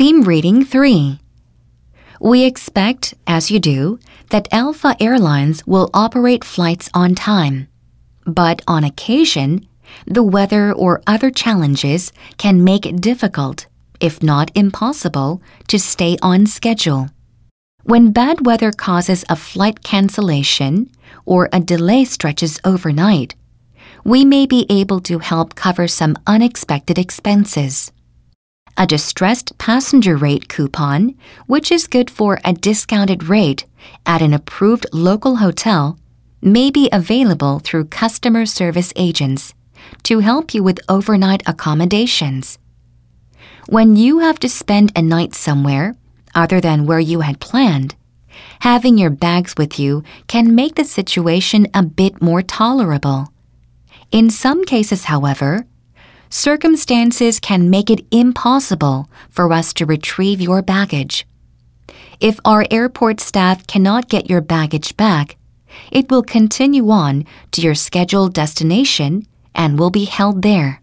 Theme Reading 3. We expect, as you do, that Alpha Airlines will operate flights on time. But on occasion, the weather or other challenges can make it difficult, if not impossible, to stay on schedule. When bad weather causes a flight cancellation or a delay stretches overnight, we may be able to help cover some unexpected expenses. A distressed passenger rate coupon, which is good for a discounted rate at an approved local hotel, may be available through customer service agents to help you with overnight accommodations. When you have to spend a night somewhere other than where you had planned, having your bags with you can make the situation a bit more tolerable. In some cases, however, circumstances can make it impossible for us to retrieve your baggage. If our airport staff cannot get your baggage back, it will continue on to your scheduled destination and will be held there.